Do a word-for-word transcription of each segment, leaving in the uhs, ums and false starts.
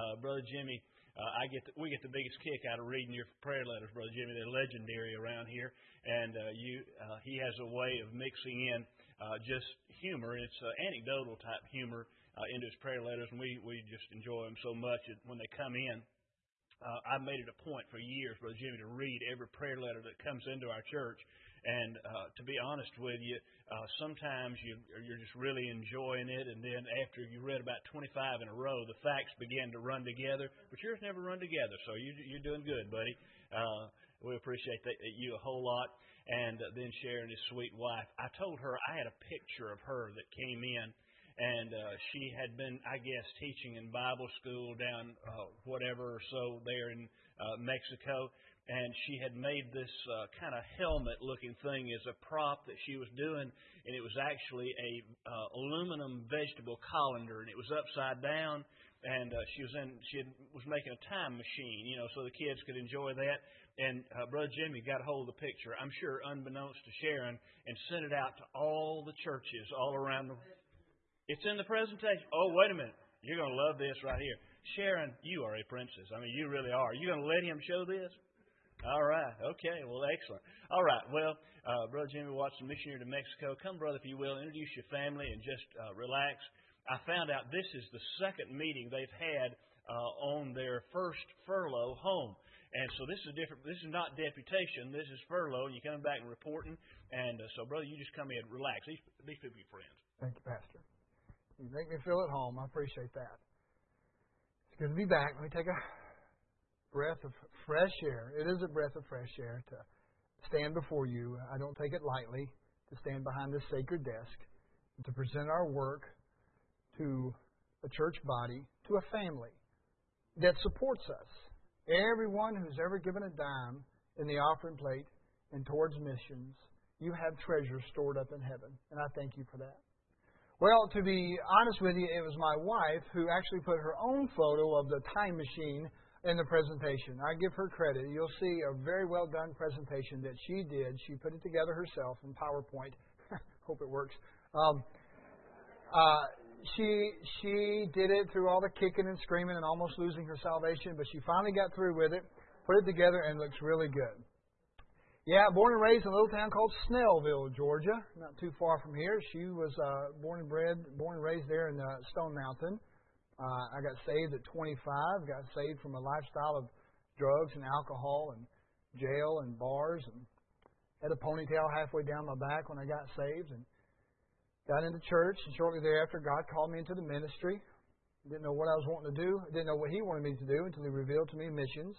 uh, Brother Jimmy, uh, I get the, we get the biggest kick out of reading your prayer letters, Brother Jimmy. They're legendary around here, and uh, you uh, he has a way of mixing in uh, just humor. It's uh, anecdotal type humor uh, into his prayer letters, and we we just enjoy them so much when they come in. Uh, I've made it a point for years, Brother Jimmy, to read every prayer letter that comes into our church. And uh, to be honest with you, uh, sometimes you, you're just really enjoying it, and then after you read about twenty-five in a row, the facts begin to run together. But yours never run together, so you, you're doing good, buddy. Uh, we appreciate that, you a whole lot. And uh, then Sharon, his sweet wife, I told her I had a picture of her that came in, and uh, she had been, I guess, teaching in Bible school down uh, whatever or so there in uh, Mexico. And she had made this uh, kind of helmet-looking thing as a prop that she was doing, and it was actually a uh, aluminum vegetable colander, and it was upside down. And uh, she was in, she had, was making a time machine, you know, so the kids could enjoy that. And uh, Brother Jimmy got a hold of the picture, I'm sure unbeknownst to Sharon, and sent it out to all the churches all around the. It's in the presentation. Oh, wait a minute, you're going to love this right here, Sharon. You are a princess. I mean, you really are. Are you going to let him show this? All right. Okay. Well, excellent. All right. Well, uh, Brother Jimmy Watson, missionary to Mexico. Come, brother, if you will, introduce your family and just uh, relax. I found out this is the second meeting they've had uh, on their first furlough home. And so this is different. This is not deputation. This is furlough. You come back and reporting. And uh, so, brother, you just come in, relax. These, these people are your friends. Thank you, Pastor. You make me feel at home. I appreciate that. It's good to be back. Let me take a breath of fresh air. It is a breath of fresh air to stand before you. I don't take it lightly to stand behind this sacred desk and to present our work to a church body, to a family that supports us. Everyone who's ever given a dime in the offering plate and towards missions, you have treasure stored up in heaven, and I thank you for that. Well, to be honest with you, it was my wife who actually put her own photo of the time machine in the presentation. I give her credit. You'll see a very well done presentation that she did. She put it together herself in PowerPoint. Hope it works. Um, uh, she she did it through all the kicking and screaming and almost losing her salvation, but she finally got through with it, put it together, and looks really good. Yeah, born and raised in a little town called Snellville, Georgia, not too far from here. She was uh, born and bred, born and raised there in uh, Stone Mountain. Uh, I got saved at twenty-five, got saved from a lifestyle of drugs and alcohol and jail and bars, and had a ponytail halfway down my back when I got saved, and got into church, and shortly thereafter God called me into the ministry. Didn't know what I was wanting to do. Didn't know what He wanted me to do until He revealed to me missions.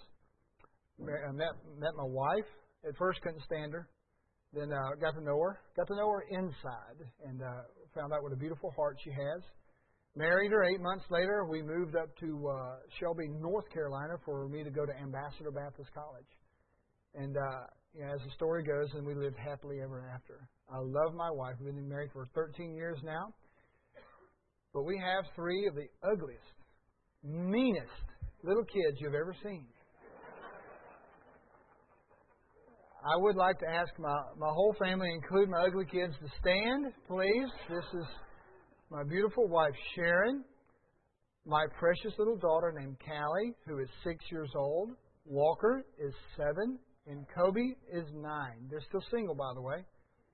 I met, met my wife. At first couldn't stand her. Then uh, got to know her. Got to know her inside, and uh, found out what a beautiful heart she has. Married her. Eight months later, we moved up to uh, Shelby, North Carolina, for me to go to Ambassador Baptist College. And uh, you know, as the story goes, and we lived happily ever after. I love my wife. We've been married for thirteen years now. But we have three of the ugliest, meanest little kids you've ever seen. I would like to ask my, my whole family, including my ugly kids, to stand, please. This is my beautiful wife, Sharon, my precious little daughter named Callie, who is six years old. Walker is seven, and Kobe is nine. They're still single, by the way.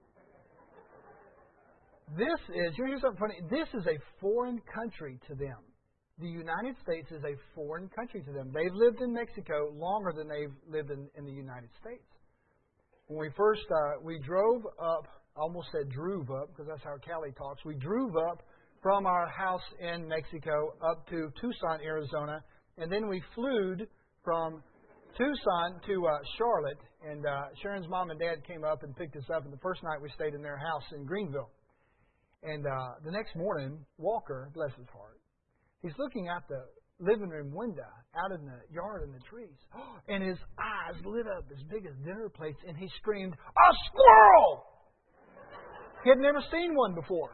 This is, here's something funny, this is a foreign country to them. The United States is a foreign country to them. They've lived in Mexico longer than they've lived in, in the United States. When we first, uh, we drove up, I almost said drove up, because that's how Callie talks. We drove up from our house in Mexico up to Tucson, Arizona, and then we flew from Tucson to uh, Charlotte, and uh, Sharon's mom and dad came up and picked us up, and the first night we stayed in their house in Greenville. And uh, the next morning, Walker, bless his heart, he's looking out the living room window out in the yard in the trees, and his eyes lit up as big as dinner plates, and he screamed, "A squirrel!" He had never seen one before.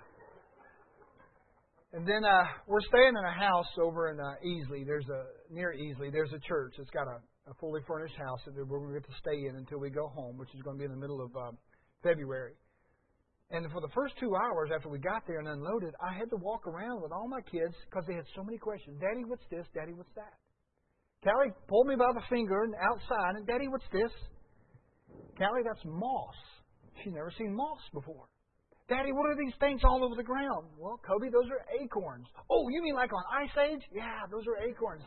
And then uh, we're staying in a house over in uh, Easley. There's a near Easley. There's a church. It's got a, a fully furnished house that we're going to get to stay in until we go home, which is going to be in the middle of uh, February. And for the first two hours after we got there and unloaded, I had to walk around with all my kids because they had so many questions. Daddy, what's this? Daddy, what's that? Callie pulled me by the finger and outside, and Daddy, what's this? Callie, that's moss. She's never seen moss before. Daddy, what are these things all over the ground? Well, Kobe, those are acorns. Oh, you mean like on Ice Age? Yeah, those are acorns.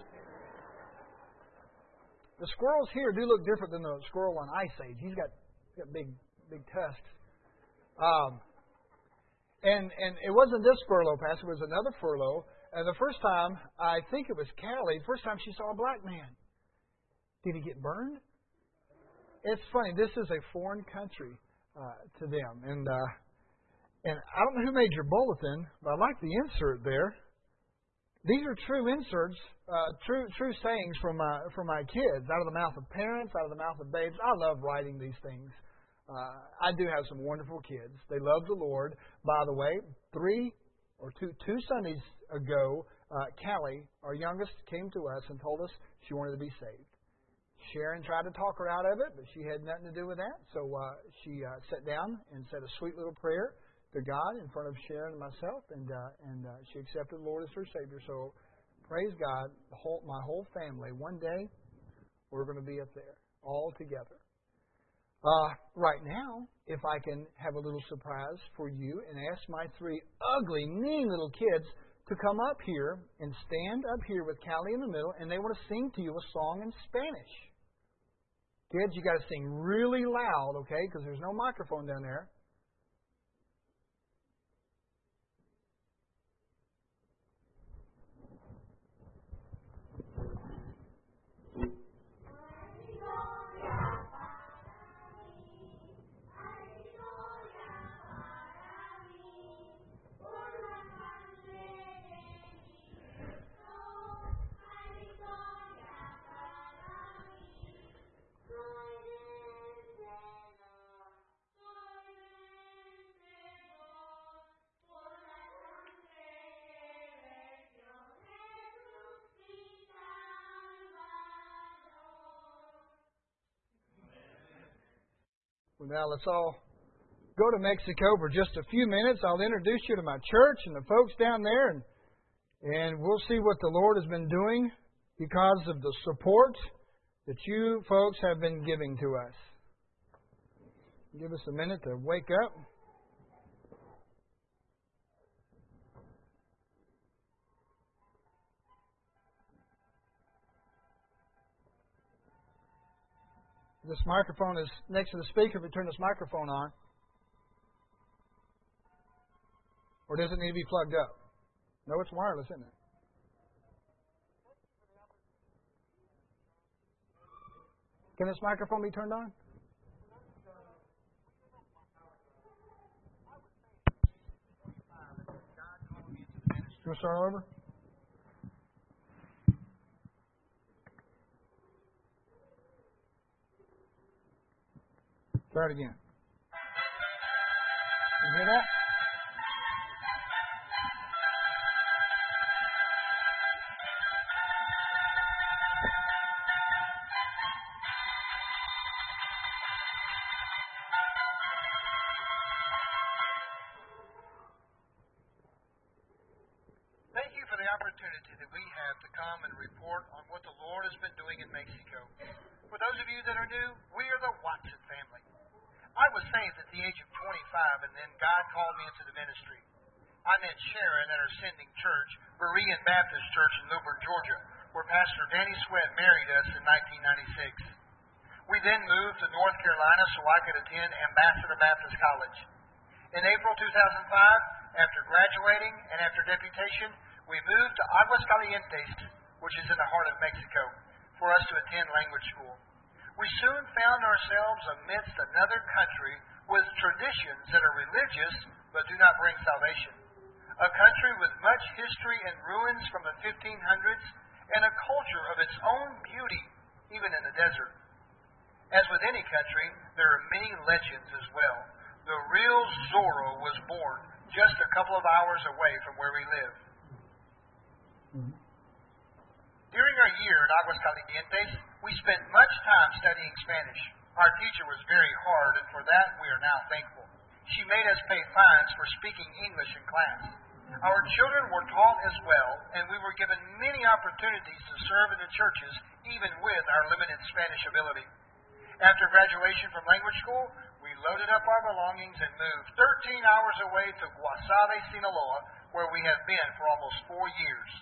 The squirrels here do look different than the squirrel on Ice Age. He's got, he's got big, big tusks. Um, and and it wasn't this furlough, Pastor. It was another furlough. And the first time, I think it was Callie, the first time she saw a black man. Did he get burned? It's funny. This is a foreign country uh, to them. And uh, and I don't know who made your bulletin, but I like the insert there. These are true inserts, uh, true true sayings from my, from my kids, out of the mouth of parents, out of the mouth of babes. I love writing these things. Uh, I do have some wonderful kids. They love the Lord. By the way, three or two two Sundays ago, uh, Callie, our youngest, came to us and told us she wanted to be saved. Sharon tried to talk her out of it, but she had nothing to do with that. So uh, she uh, sat down and said a sweet little prayer to God in front of Sharon and myself, and uh, and uh, she accepted the Lord as her Savior. So praise God, the whole, my whole family. One day we're going to be up there all together. Uh, right now, if I can have a little surprise for you and ask my three ugly, mean little kids to come up here and stand up here with Callie in the middle, and they want to sing to you a song in Spanish. Kids, you got to sing really loud, okay? Because there's no microphone down there. Well, now let's all go to Mexico for just a few minutes. I'll introduce you to my church and the folks down there, and and we'll see what the Lord has been doing because of the support that you folks have been giving to us. Give us a minute to wake up. This microphone is next to the speaker. If we turn this microphone on, or does it need to be plugged up? No, it's wireless, isn't it? Can this microphone be turned on? You want to start over? Try it again. You hear that? Thank you for the opportunity that we have to come and report on what the Lord has been doing in Mexico. For those of you that are new, we are the Watson family. I was saved at the age of twenty-five, and then God called me into the ministry. I met Sharon at our sending church, Berean Baptist Church in Lubbock, Georgia, where Pastor Danny Sweat married us in nineteen ninety-six. We then moved to North Carolina so I could attend Ambassador Baptist College. In April two thousand five, after graduating and after deputation, we moved to Aguascalientes, which is in the heart of Mexico, for us to attend language school. We soon found ourselves amidst another country with traditions that are religious but do not bring salvation. A country with much history and ruins from the fifteen hundreds and a culture of its own beauty, even in the desert. As with any country, there are many legends as well. The real Zorro was born just a couple of hours away from where we live. Mm-hmm. During our year at Aguascalientes, we spent much time studying Spanish. Our teacher was very hard, and for that we are now thankful. She made us pay fines for speaking English in class. Our children were taught as well, and we were given many opportunities to serve in the churches, even with our limited Spanish ability. After graduation from language school, we loaded up our belongings and moved thirteen hours away to Guasave, Sinaloa, where we have been for almost four years.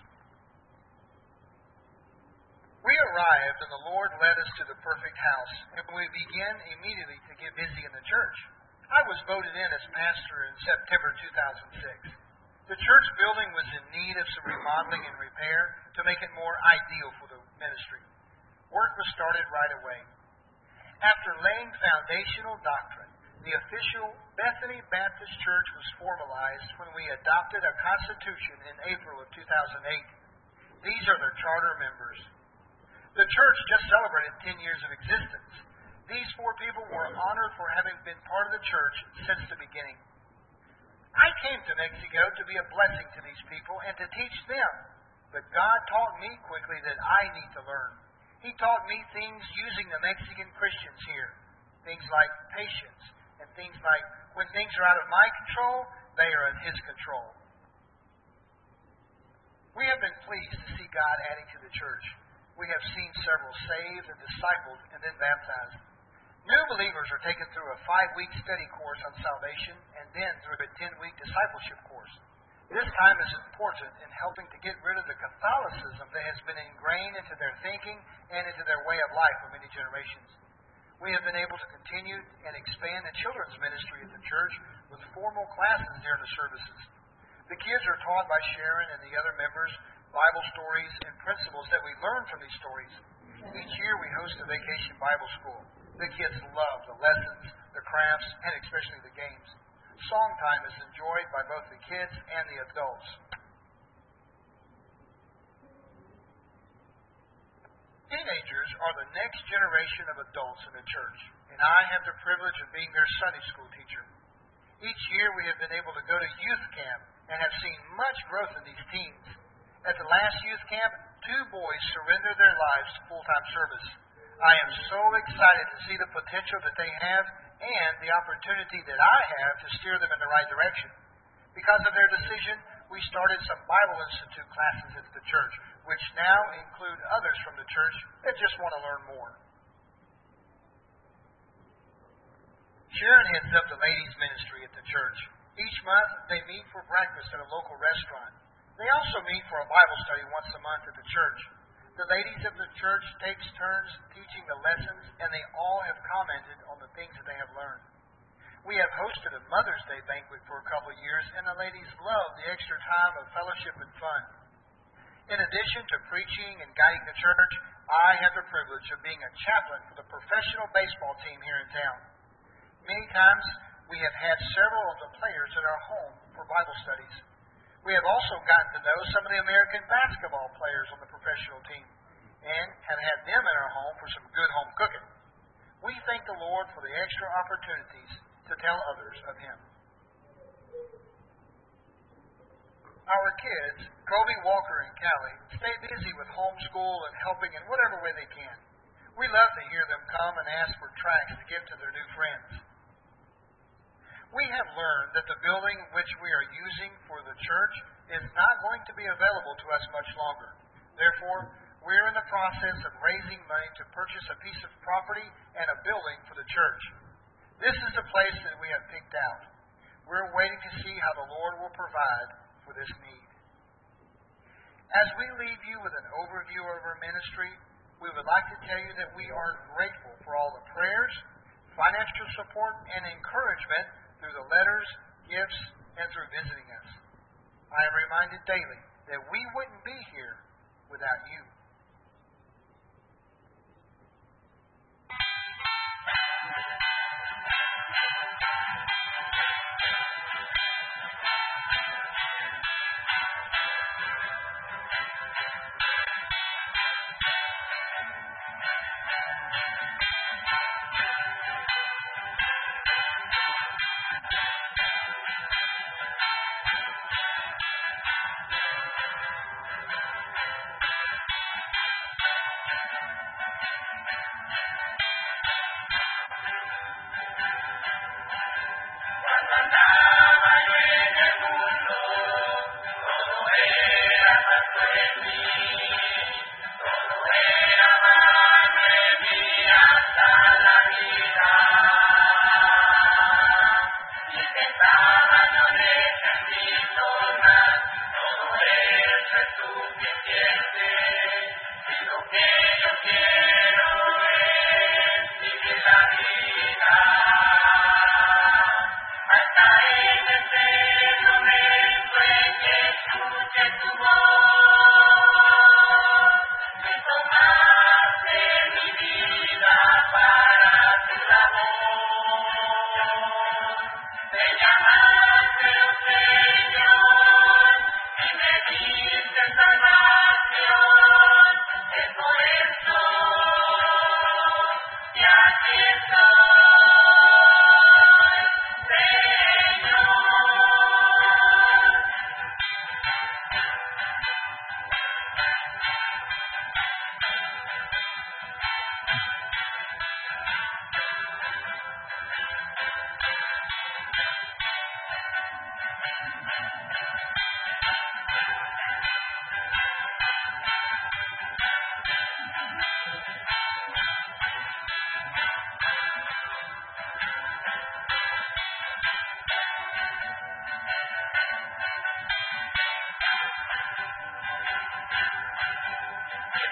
We arrived, and the Lord led us to the perfect house, and we began immediately to get busy in the church. I was voted in as pastor in September two thousand six. The church building was in need of some remodeling and repair to make it more ideal for the ministry. Work was started right away. After laying foundational doctrine, the official Bethany Baptist Church was formalized when we adopted a constitution in April of two thousand eight. These are the charter members. The church just celebrated ten years of existence. These four people were honored for having been part of the church since the beginning. I came to Mexico to be a blessing to these people and to teach them, but God taught me quickly that I need to learn. He taught me things using the Mexican Christians here, things like patience, and things like when things are out of my control, they are in His control. We have been pleased to see God adding to the church. We have seen several saved and discipled and then baptized. New believers are taken through a five-week study course on salvation and then through a ten-week discipleship course. This time is important in helping to get rid of the Catholicism that has been ingrained into their thinking and into their way of life for many generations. We have been able to continue and expand the children's ministry at the church with formal classes during the services. The kids are taught by Sharon and the other members Bible stories and principles that we learn from these stories. Each year we host a vacation Bible school. The kids love the lessons, the crafts, and especially the games. Song time is enjoyed by both the kids and the adults. Teenagers are the next generation of adults in the church, and I have the privilege of being their Sunday school teacher. Each year we have been able to go to youth camp and have seen much growth in these teens. At the last youth camp, two boys surrendered their lives to full-time service. I am so excited to see the potential that they have and the opportunity that I have to steer them in the right direction. Because of their decision, we started some Bible Institute classes at the church, which now include others from the church that just want to learn more. Sharon heads up the ladies' ministry at the church. Each month, they meet for breakfast at a local restaurant. They also meet for a Bible study once a month at the church. The ladies of the church takes turns teaching the lessons, and they all have commented on the things that they have learned. We have hosted a Mother's Day banquet for a couple of years, and the ladies love the extra time of fellowship and fun. In addition to preaching and guiding the church, I have the privilege of being a chaplain for the professional baseball team here in town. Many times, we have had several of the players at our home for Bible studies. We have also gotten to know some of the American basketball players on the professional team and have had them in our home for some good home cooking. We thank the Lord for the extra opportunities to tell others of Him. Our kids, Kobe, Walker, and Callie, stay busy with homeschool and helping in whatever way they can. We love to hear them come and ask for tracts to give to their new friends. We have learned that the building which we are using for the church is not going to be available to us much longer. Therefore, we are in the process of raising money to purchase a piece of property and a building for the church. This is the place that we have picked out. We're waiting to see how the Lord will provide for this need. As we leave you with an overview of our ministry, we would like to tell you that we are grateful for all the prayers, financial support, and encouragement through the letters, gifts, and through visiting us. I am reminded daily that we wouldn't be here without you.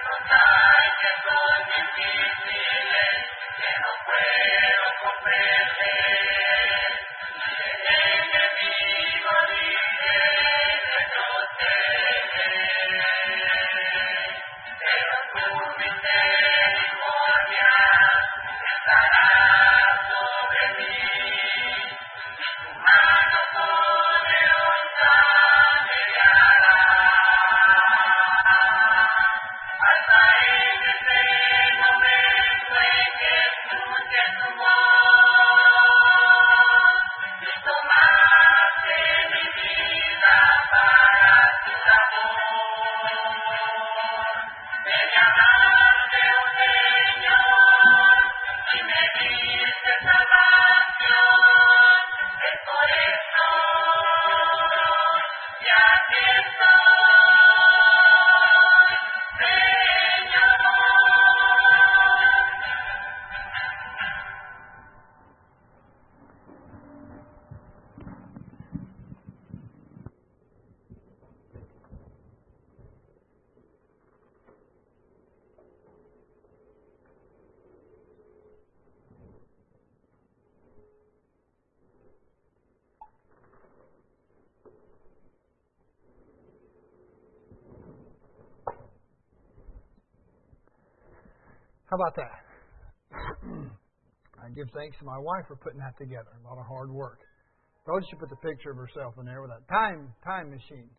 How about that? I give thanks to my wife for putting that together. A lot of hard work. Told she put the picture of herself in there with that time time machine.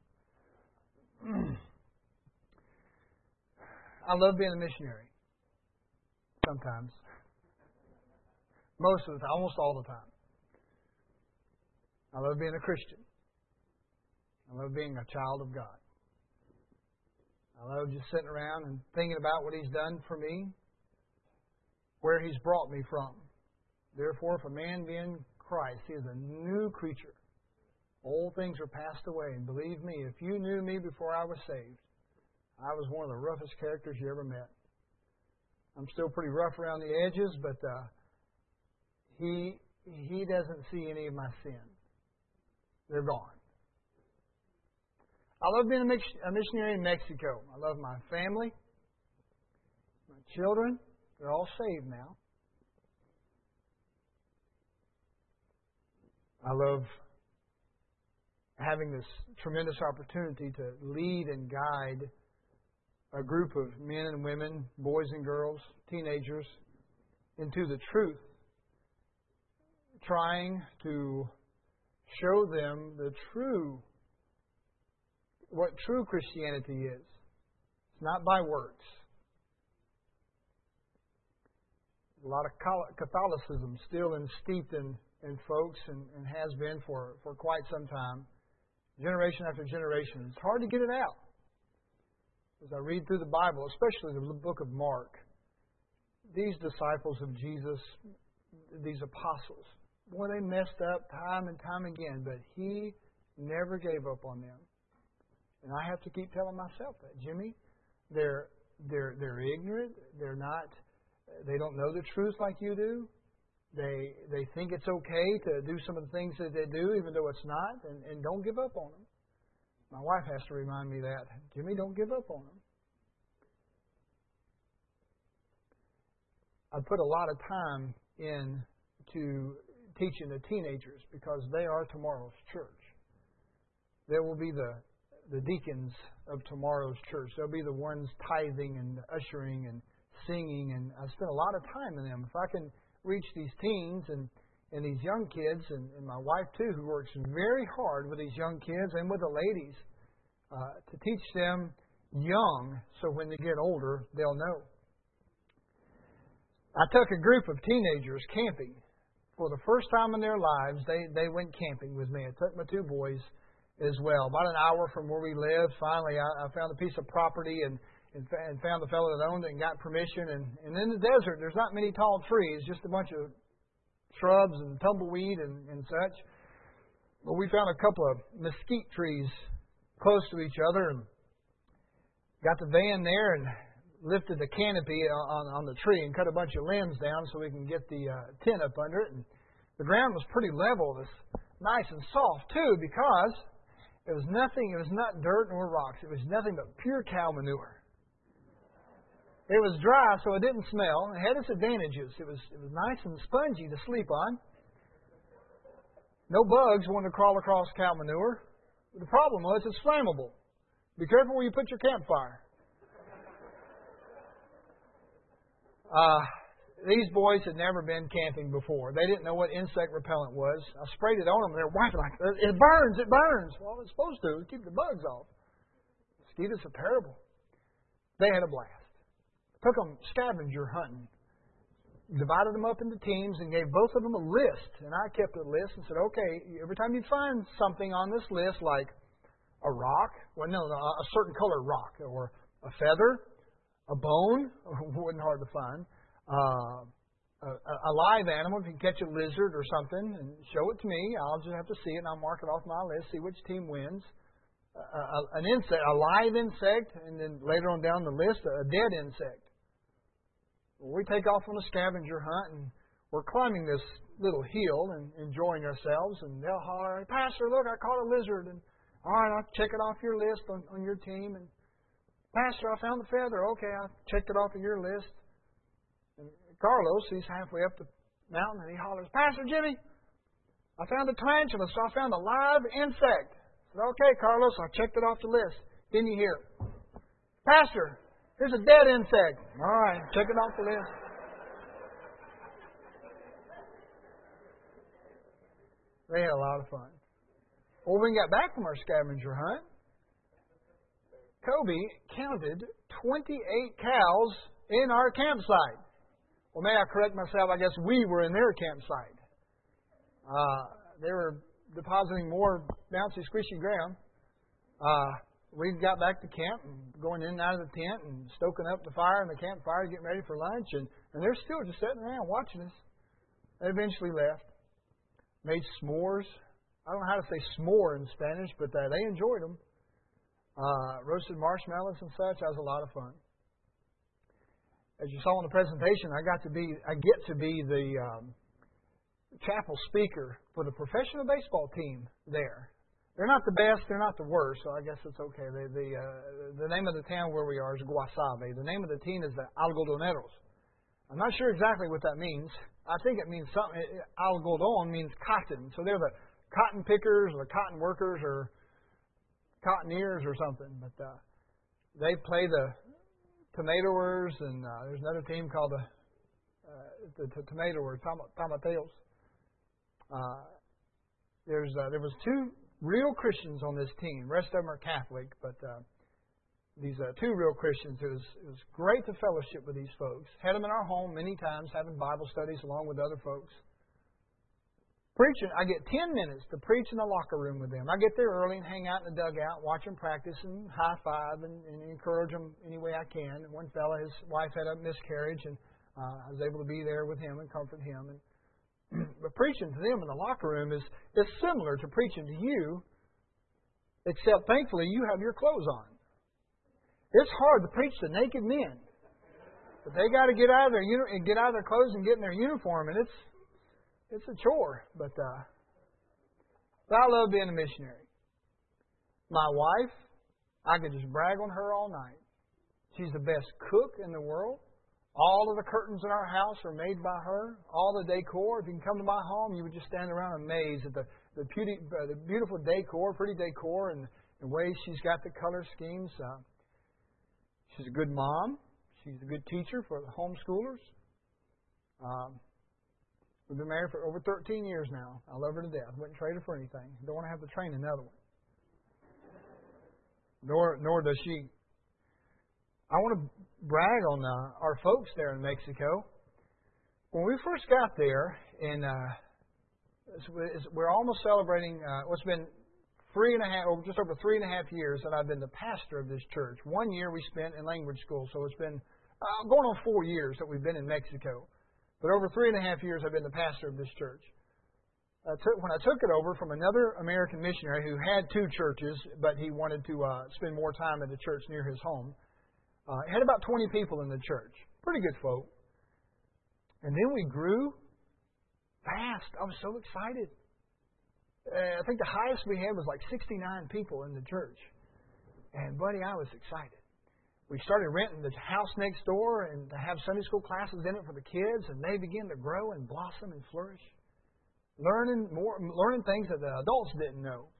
I love being a missionary. Sometimes. Most of the time, almost all the time. I love being a Christian. I love being a child of God. I love just sitting around and thinking about what He's done for me, where He's brought me from. Therefore, if a man be in Christ, he is a new creature. Old things are passed away. And believe me, if you knew me before I was saved, I was one of the roughest characters you ever met. I'm still pretty rough around the edges, but uh, He He doesn't see any of my sin. They're gone. I love being a missionary in Mexico. I love my family, my children. They're all saved now. I love having this tremendous opportunity to lead and guide a group of men and women, boys and girls, teenagers, into the truth, trying to show them the true, what true Christianity is. It's not by works. A lot of Catholicism still steeped in, in folks and, and has been for, for quite some time, generation after generation. It's hard to get it out. As I read through the Bible, especially the book of Mark, these disciples of Jesus, these apostles, boy, they messed up time and time again, but He never gave up on them. And I have to keep telling myself that, Jimmy, they're they're they're ignorant. They're not. They don't know the truth like you do. They they think it's okay to do some of the things that they do, even though it's not. And, and don't give up on them. My wife has to remind me that, Jimmy, don't give up on them. I put a lot of time into teaching the teenagers because they are tomorrow's church. They will be the the deacons of tomorrow's church. They'll be the ones tithing and ushering and singing, and I spend a lot of time in them. If I can reach these teens and, and these young kids, and, and my wife too, who works very hard with these young kids and with the ladies, uh, to teach them young so when they get older, they'll know. I took a group of teenagers camping. For the first time in their lives, they, they went camping with me. I took my two boys as well. About an hour from where we lived, finally I, I found a piece of property and, and, and found the fellow that owned it and got permission. And, and in the desert, there's not many tall trees, just a bunch of shrubs and tumbleweed and, and such. But we found a couple of mesquite trees close to each other and got the van there and lifted the canopy on, on the tree and cut a bunch of limbs down so we can get the uh, tent up under it. And the ground was pretty level. It was nice and soft, too, because it was nothing, it was not dirt nor rocks. It was nothing but pure cow manure. It was dry, so it didn't smell. It had its advantages. It was it was nice and spongy to sleep on. No bugs wanted to crawl across cow manure. But the problem was it's flammable. Be careful where you put your campfire. Uh, these boys had never been camping before. They didn't know what insect repellent was. I sprayed it on them. They were wiping like, it burns, it burns. Well, it's supposed to. Keep the bugs off. Mosquitoes are terrible. They had a blast. Took them scavenger hunting. Divided them up into teams and gave both of them a list. And I kept a list and said, okay, every time you find something on this list, like a rock, well, no, no a certain color rock, or a feather, a bone, wasn't hard to find, uh, a, a live animal, if you can catch a lizard or something, and show it to me, I'll just have to see it, and I'll mark it off my list, see which team wins. Uh, an insect, a live insect, and then later on down the list, a dead insect. We take off on a scavenger hunt, and we're climbing this little hill and enjoying ourselves, and they'll holler, Pastor, look, I caught a lizard. And all right, I'll check it off your list on, on your team. And Pastor, I found the feather. Okay, I checked it off of your list. And Carlos, he's halfway up the mountain, and he hollers, Pastor Jimmy, I found a tarantula, so I found a live insect. I said, okay, Carlos, I checked it off the list. Then you hear, Pastor, here's a dead insect. All right, check it off the list. They had a lot of fun. Well, when we got back from our scavenger hunt, Kobe counted twenty-eight cows in our campsite. Well, may I correct myself? I guess we were in their campsite. Uh, they were depositing more bouncy, squishy ground. Uh, we got back to camp and going in and out of the tent and stoking up the fire in the campfire, getting ready for lunch, and, and they're still just sitting around watching us. They eventually left. Made s'mores. I don't know how to say s'more in Spanish, but uh, they enjoyed them. Uh, roasted marshmallows and such. That was a lot of fun. As you saw in the presentation, I got to be, I get to be the um, chapel speaker for the professional baseball team there. They're not the best, they're not the worst, so I guess it's okay. The the, uh, the name of the town where we are is Guasave. The name of the team is the Algodoneros. I'm not sure exactly what that means. I think it means something. Algodon means cotton. So they're the cotton pickers or the cotton workers or cottoneers or something. But uh, they play the tomatoers, and uh, there's another team called the uh, the, the tomatoers, tom- tomateos. Uh, there's uh, there was two real Christians on this team. The rest of them are Catholic, but uh, these uh, two real Christians. It was it was great to fellowship with these folks. Had them in our home many times, having Bible studies along with other folks. Preaching, I get ten minutes to preach in the locker room with them. I get there early and hang out in the dugout, watch them practice and high five and, and encourage them any way I can. And one fella, his wife had a miscarriage, and uh, I was able to be there with him and comfort him. And but preaching to them in the locker room is is similar to preaching to you, except thankfully you have your clothes on. It's hard to preach to naked men, but they got to get out of their uni- get out of their clothes and get in their uniform, and it's it's a chore. But uh, but I love being a missionary. My wife, I could just brag on her all night. She's the best cook in the world. All of the curtains in our house are made by her. All the decor. If you can come to my home, you would just stand around amazed at the the, beauty, uh, the beautiful decor, pretty decor, and the way she's got the color schemes. Uh, she's a good mom. She's a good teacher for the homeschoolers. Um, we've been married for over thirteen years now. I love her to death. Wouldn't trade her for anything. Don't want to have to train another one. Nor nor does she. I want to brag on uh, our folks there in Mexico. When we first got there, and uh, we're almost celebrating uh, what's been three and a half, or just over three and a half years that I've been the pastor of this church. One year we spent in language school, so it's been uh, going on four years that we've been in Mexico. But over three and a half years I've been the pastor of this church. I took, when I took it over from another American missionary who had two churches, but he wanted to uh, spend more time at a church near his home. Uh, it had about twenty people in the church. Pretty good folk. And then we grew fast. I was so excited. Uh, I think the highest we had was like sixty-nine people in the church. And, buddy, I was excited. we started renting the house next door and to have Sunday school classes in it for the kids, and they began to grow and blossom and flourish, learning more, learning things that the adults didn't know.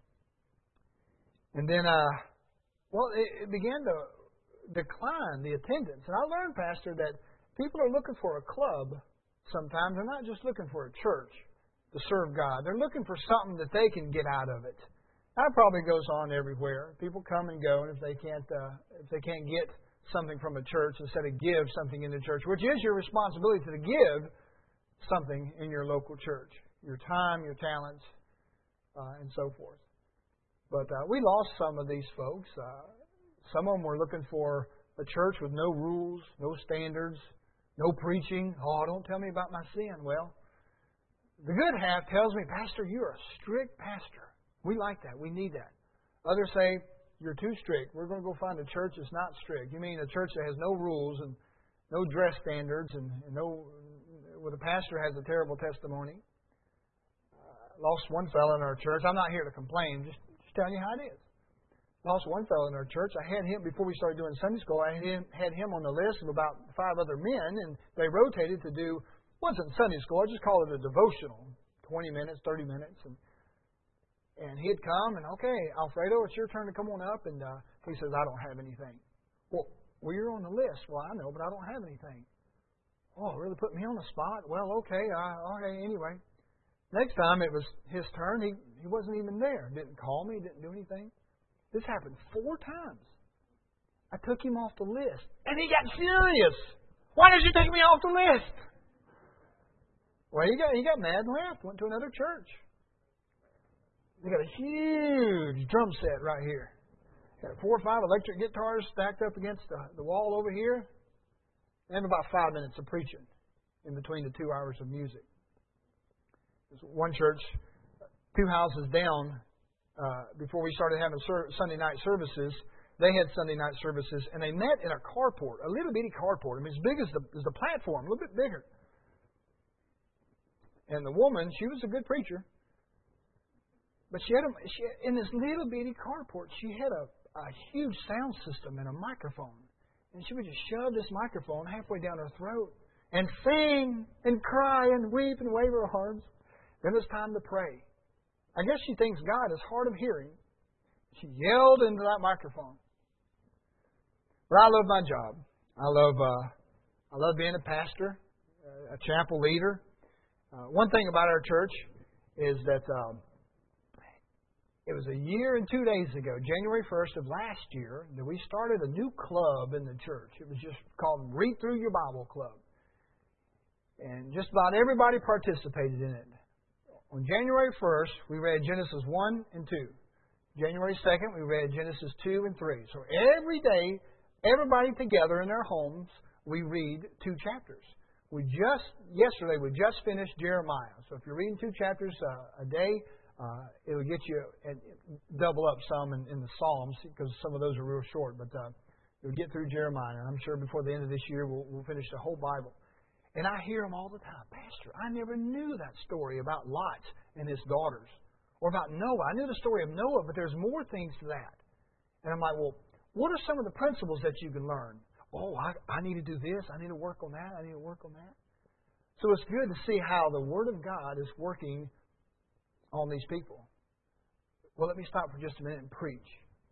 And then, uh, well, it, it began to decline, the attendance. And I learned, Pastor, that people are looking for a club sometimes. They're not just looking for a church to serve God. They're looking for something that they can get out of it. That probably goes on everywhere. People come and go, and if they can't, uh, if they can't get something from a church, instead of give something in the church, which is your responsibility to give something in your local church, your time, your talents, uh, and so forth. But uh, we lost some of these folks. Uh, some of them were looking for a church with no rules, no standards, no preaching. Oh, don't tell me about my sin. Well, the good half tells me, Pastor, you're a strict pastor. We like that. We need that. Others say, you're too strict. We're going to go find a church that's not strict. You mean a church that has no rules and no dress standards and, and no, where the pastor has a terrible testimony. Uh, lost one fellow in our church. I'm not here to complain. Just, just telling you how it is. Lost one fellow in our church. I had him, before we started doing Sunday school, I had him, had him on the list of about five other men, and they rotated to do, wasn't Sunday school, I just call it a devotional, twenty minutes, thirty minutes, and and he'd come, and okay, Alfredo, it's your turn to come on up, and uh, he says, I don't have anything. Well, well, you're on the list. Well, I know, but I don't have anything. Oh, really put me on the spot? Well, okay, uh, okay, anyway. Next time it was his turn, he, he wasn't even there. Didn't call me, didn't do anything. This happened four times. I took him off the list. And he got furious. Why did you take me off the list? Well, he got, he got mad and left. Went to another church. They got a huge drum set right here. Got four or five electric guitars stacked up against the, the wall over here. And about five minutes of preaching in between the two hours of music. There's one church, two houses down, Uh, before we started having sur- Sunday night services, they had Sunday night services, and they met in a carport, a little bitty carport. I mean, as big as the, as the platform, a little bit bigger. And the woman, she was a good preacher, but she had a, she, in this little bitty carport, she had a, a huge sound system and a microphone. And she would just shove this microphone halfway down her throat and sing and cry and weep and wave her arms. Then it's time to pray. I guess she thinks God is hard of hearing. She yelled into that microphone. But I love my job. I love uh, I love being a pastor, a chapel leader. Uh, one thing about our church is that um, it was a year and two days ago, January first of last year, that we started a new club in the church. It was just called Read Through Your Bible Club. And just about everybody participated in it. On January first, we read Genesis one and two. January second, we read Genesis two and three. So every day, everybody together in their homes, we read two chapters. We just, yesterday, we just finished Jeremiah. So if you're reading two chapters uh, a day, uh, it'll get you, and double up some in, in the Psalms, because some of those are real short. But uh, you'll get through Jeremiah. And I'm sure before the end of this year, we'll, we'll finish the whole Bible. And I hear them all the time. Pastor, I never knew that story about Lot and his daughters. Or about Noah. I knew the story of Noah, but there's more things to that. And I'm like, well, what are some of the principles that you can learn? Oh, I, I need to do this. I need to work on that. I need to work on that. So it's good to see how the Word of God is working on these people. Well, let me stop for just a minute and preach.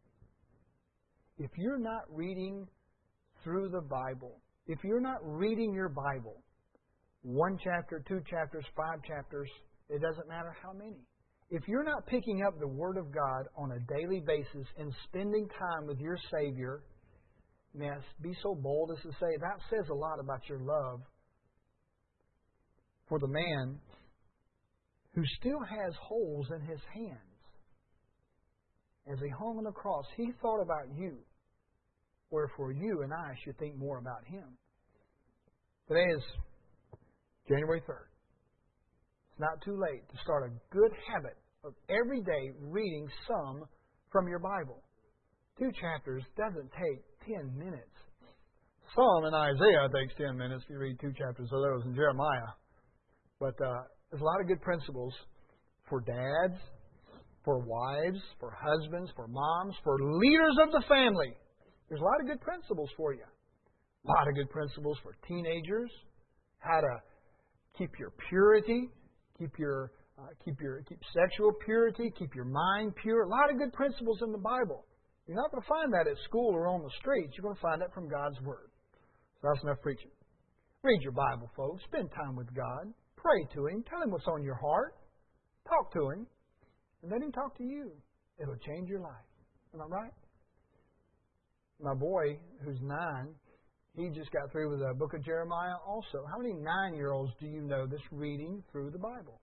If you're not reading through the Bible, if you're not reading your Bible, one chapter, two chapters, five chapters, it doesn't matter how many. If you're not picking up the Word of God on a daily basis and spending time with your Savior, may I be so bold as to say, that says a lot about your love for the man who still has holes in his hands. As he hung on the cross, he thought about you, wherefore you and I should think more about Him. Today is January third. It's not too late to start a good habit of every day reading some from your Bible. Two chapters doesn't take ten minutes. Some in Isaiah takes ten minutes if you read two chapters of those in Jeremiah. But uh, there's a lot of good principles for dads, for wives, for husbands, for moms, for leaders of the family. There's a lot of good principles for you. A lot of good principles for teenagers. How to keep your purity, keep your uh, keep your keep sexual purity, keep your mind pure. A lot of good principles in the Bible. You're not going to find that at school or on the streets. You're going to find that from God's Word. So that's enough preaching. Read your Bible, folks. Spend time with God. Pray to Him. Tell Him what's on your heart. Talk to Him. And let Him talk to you. It'll change your life. Am I right? My boy, who's nine, he just got through with the book of Jeremiah also. How many nine-year-olds do you know that's reading through the Bible?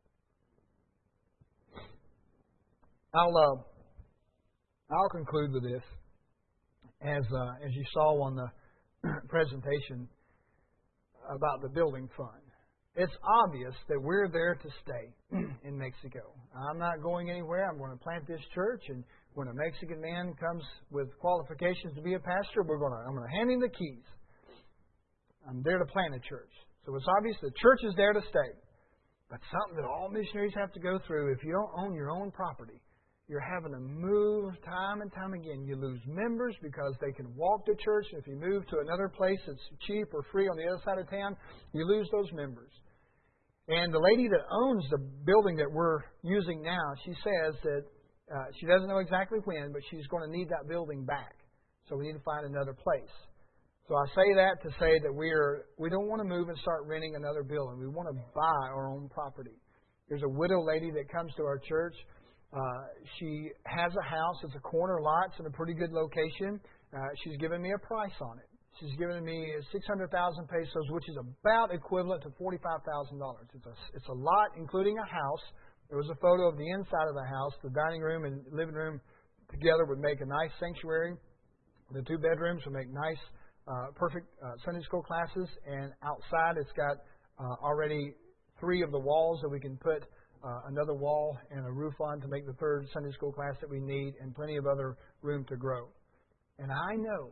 I'll uh, I'll conclude with this. As uh, as you saw on the presentation about the building fund, it's obvious that we're there to stay in Mexico. I'm not going anywhere. I'm going to plant this church, and when a Mexican man comes with qualifications to be a pastor, we're going to I'm going to hand him the keys. I'm there to plant a church. So it's obvious the church is there to stay. But something that all missionaries have to go through, if you don't own your own property, you're having to move time and time again. You lose members because they can walk to church. If you move to another place that's cheap or free on the other side of town, you lose those members. And the lady that owns the building that we're using now, she says that uh, she doesn't know exactly when, but she's going to need that building back. So we need to find another place. So I say that to say that we are we don't want to move and start renting another building. We want to buy our own property. There's a widow lady that comes to our church. Uh, she has a house. It's a corner lot. It's in a pretty good location. Uh, she's given me a price on it. She's given me six hundred thousand pesos, which is about equivalent to forty-five thousand dollars. It's a, it's a lot, including a house. There was a photo of the inside of the house. The dining room and living room together would make a nice sanctuary. The two bedrooms would make nice, uh, perfect uh, Sunday school classes. And outside, it's got uh, already three of the walls that we can put uh, another wall and a roof on to make the third Sunday school class that we need, and plenty of other room to grow. And I know,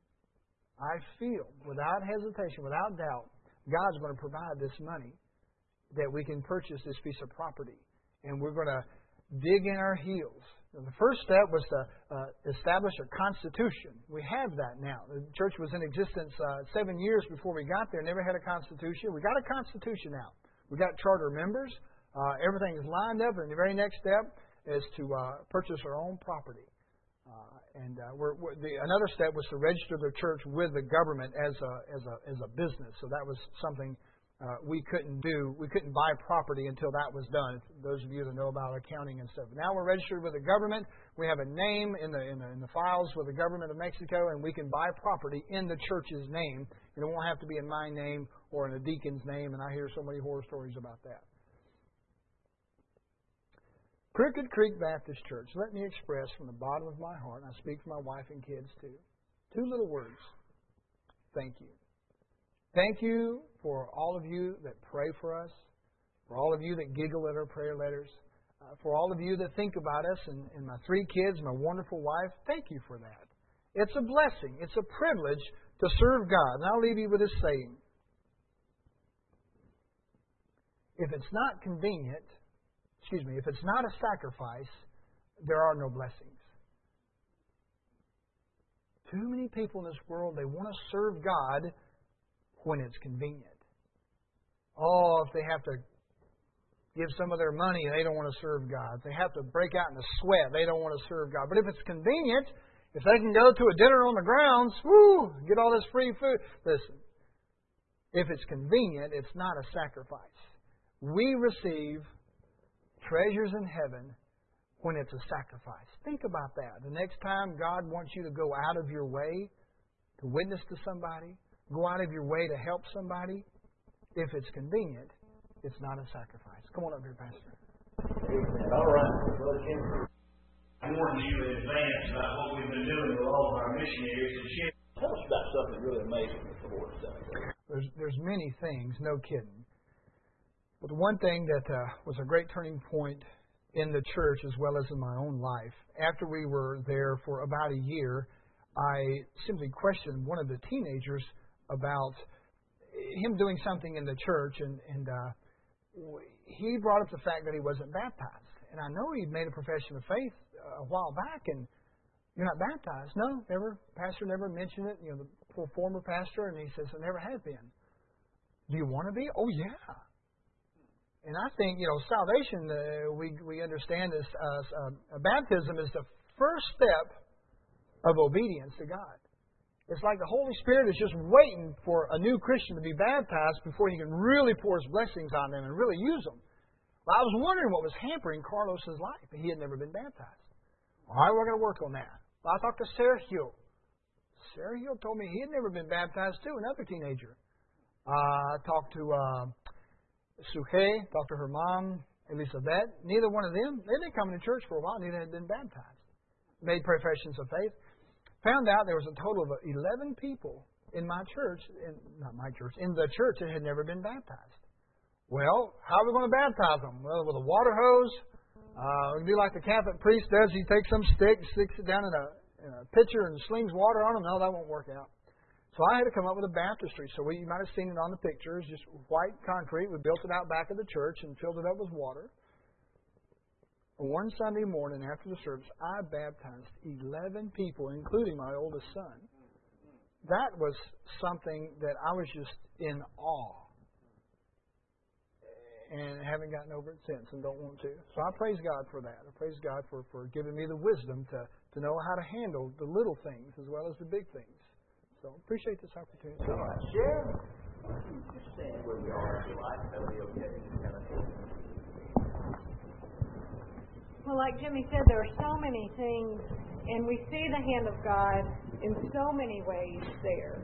I feel, without hesitation, without doubt, God's going to provide this money that we can purchase this piece of property. And we're going to dig in our heels. And the first step was to uh, establish a constitution. We have that now. The church was in existence uh, seven years before we got there, never had a constitution. We got a constitution now. We got charter members. Uh, everything is lined up, and the very next step is to uh, purchase our own property. Uh, and uh, we're, we're, the, another step was to register the church with the government as a as a as a business. So that was something uh, we couldn't do. We couldn't buy property until that was done. Those of you that know about accounting and stuff. Now we're registered with the government. We have a name in the in the, in the files with the government of Mexico, and we can buy property in the church's name. And it won't have to be in my name or in a deacon's name. And I hear so many horror stories about that. Crooked Creek Baptist Church, let me express from the bottom of my heart, and I speak for my wife and kids too, two little words. Thank you. Thank you for all of you that pray for us, for all of you that giggle at our prayer letters, uh, for all of you that think about us and, and my three kids, my wonderful wife. Thank you for that. It's a blessing. It's a privilege to serve God. And I'll leave you with this saying. If it's not convenient, excuse me, if it's not a sacrifice, there are no blessings. Too many people in this world, they want to serve God when it's convenient. Oh, if they have to give some of their money, they don't want to serve God. If they have to break out in a sweat, they don't want to serve God. But if it's convenient, if they can go to a dinner on the grounds, woo, get all this free food. Listen, if it's convenient, it's not a sacrifice. We receive treasures in heaven when it's a sacrifice. Think about that. The next time God wants you to go out of your way to witness to somebody, go out of your way to help somebody, if it's convenient, it's not a sacrifice. Come on up here, Pastor. All right. Brother Kim, I warned you in advance about what we've been doing with all of our missionaries and share. Tell us about something really amazing that the Lord's done. There's, there's many things, no kidding. But the one thing that uh, was a great turning point in the church as well as in my own life, after we were there for about a year, I simply questioned one of the teenagers about him doing something in the church, and, and uh, he brought up the fact that he wasn't baptized. And I know he'd made a profession of faith a while back, and You're not baptized. No, never. Pastor never mentioned it. You know, the former pastor, and he says, I never have been. Do you want to be? Oh, yeah. And I think, you know, salvation, uh, we we understand this, uh, uh, baptism is the first step of obedience to God. It's like the Holy Spirit is just waiting for a new Christian to be baptized before He can really pour His blessings on them and really use them. Well, I was wondering what was hampering Carlos's life. He had never been baptized. All right, we're going to work on that. Well, I talked to Sarah Hill. Sarah Hill told me he had never been baptized too, another teenager. Uh, I talked to uh, Suhe, talked to her mom, Elizabeth. Neither one of them, they'd been coming to church for a while, neither had been baptized. Made professions of faith. Found out there was a total of eleven people in my church, in, not my church, in the church that had never been baptized. Well, how are we going to baptize them? Well, with a water hose. Uh, we can do like the Catholic priest does. He takes some stick, sticks it down in a, in a pitcher, and slings water on them. No, that won't work out. So I had to come up with a baptistry. So we, you might have seen it on the pictures, just white concrete. We built it out back of the church and filled it up with water. One Sunday morning after the service, I baptized eleven people, including my oldest son. That was something that I was just in awe. And haven't gotten over it since and don't want to. So I praise God for that. I praise God for, for giving me the wisdom to, to know how to handle the little things as well as the big things. So appreciate this opportunity. All right, Sharon, just stand where we are in your life. That'll be okay. Well, like Jimmy said, there are so many things, and we see the hand of God in so many ways there.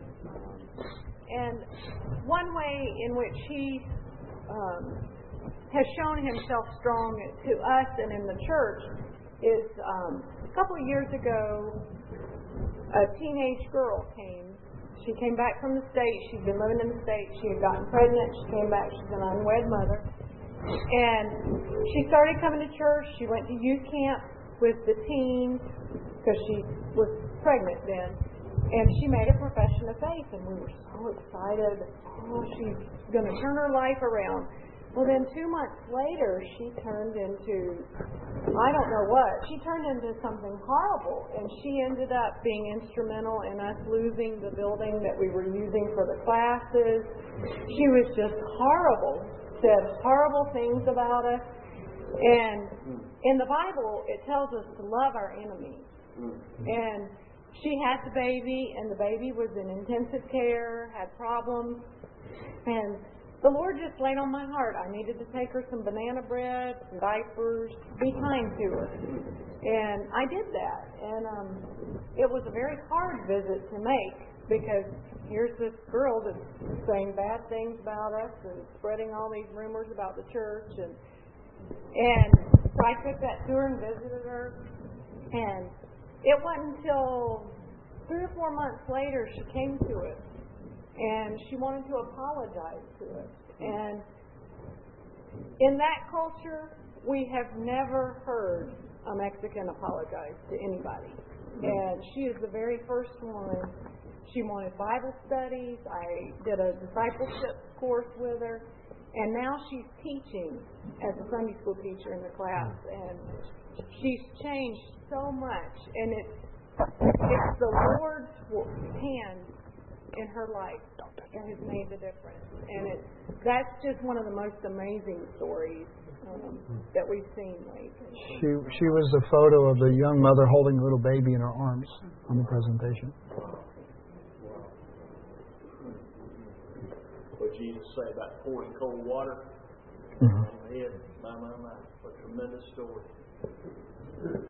And one way in which He um, has shown Himself strong to us and in the church is um, a couple of years ago, a teenage girl came. She came back from the States. She'd been living in the States. She had gotten pregnant. She came back. She's an unwed mother. And she started coming to church. She went to youth camp with the teens because she was pregnant then. And she made a profession of faith. And we were so excited. Oh, she's going to turn her life around. Well, then two months later, she turned into, I don't know what, she turned into something horrible. And she ended up being instrumental in us losing the building that we were using for the classes. She was just horrible, said horrible things about us. And in the Bible, it tells us to love our enemies. And she had the baby, and the baby was in intensive care, had problems. And the Lord just laid on my heart. I needed to take her some banana bread, some diapers, be kind to her. And I did that. And um, it was a very hard visit to make because here's this girl that's saying bad things about us and spreading all these rumors about the church. And, and so I took that to her and visited her. And it wasn't until three or four months later she came to us. And she wanted to apologize to us. And in that culture, we have never heard a Mexican apologize to anybody. And she is the very first one. She wanted Bible studies. I did a discipleship course with her. And now she's teaching as a Sunday school teacher in the class. And she's changed so much. And it's, it's the Lord's hand in her life that has made the difference. And it, that's just one of the most amazing stories um, that we've seen lately. She she was the photo of the young mother holding a little baby in her arms on the presentation. What Jesus say about pouring cold water Mm-hmm. on the head? My, my, my. What a tremendous story.